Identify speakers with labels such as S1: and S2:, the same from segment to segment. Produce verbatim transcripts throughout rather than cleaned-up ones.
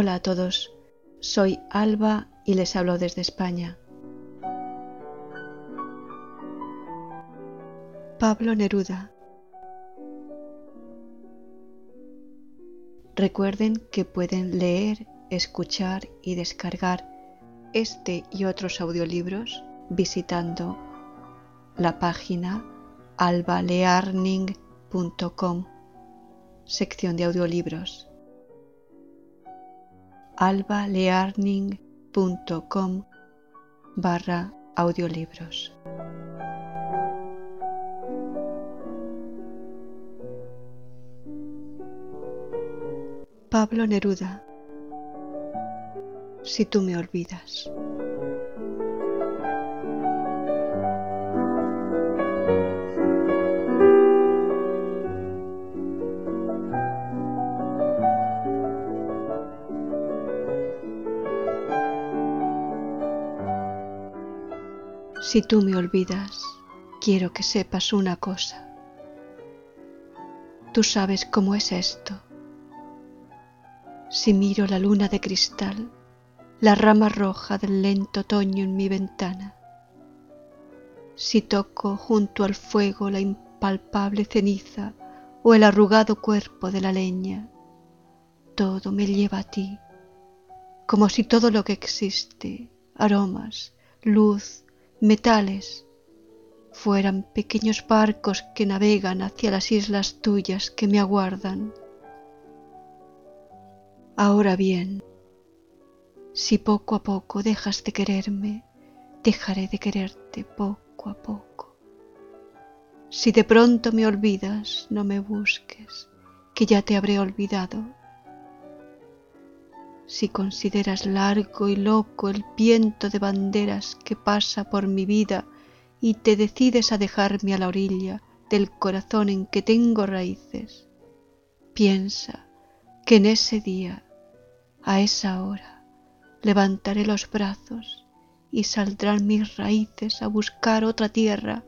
S1: Hola a todos, soy Alba y les hablo desde España. Pablo Neruda. Recuerden que pueden leer, escuchar y descargar este y otros audiolibros visitando la página alba learning punto com, sección de audiolibros. alba learning punto com barra audiolibros. Pablo Neruda. Si tú me olvidas. Si tú me olvidas, quiero que sepas una cosa. Tú sabes cómo es esto. Si miro la luna de cristal, la rama roja del lento otoño en mi ventana, si toco junto al fuego la impalpable ceniza o el arrugado cuerpo de la leña, todo me lleva a ti, como si todo lo que existe, aromas, luz, metales, fueran pequeños barcos que navegan hacia las islas tuyas que me aguardan. Ahora bien, si poco a poco dejas de quererme, dejaré de quererte poco a poco. Si de pronto me olvidas, no me busques, que ya te habré olvidado. Si consideras largo y loco el viento de banderas que pasa por mi vida y te decides a dejarme a la orilla del corazón en que tengo raíces, piensa que en ese día, a esa hora, levantaré los brazos y saldrán mis raíces a buscar otra tierra.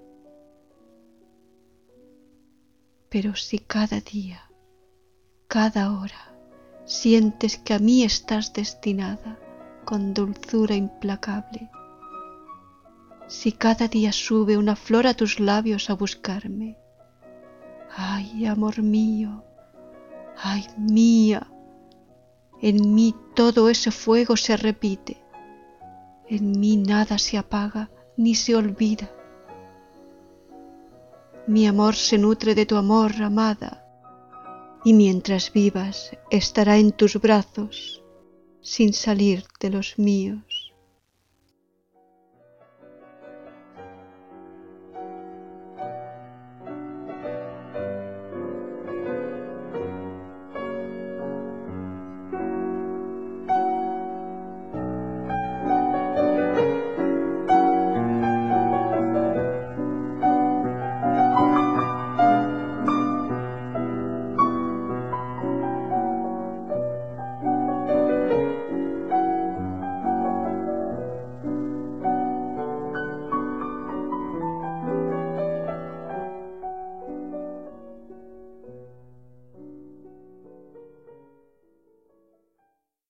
S1: Pero si cada día, cada hora, sientes que a mí estás destinada con dulzura implacable, si cada día sube una flor a tus labios a buscarme, ay, amor mío, ay, mía, en mí todo ese fuego se repite, en mí nada se apaga ni se olvida. Mi amor se nutre de tu amor, amada, y mientras vivas estará en tus brazos sin salir de los míos.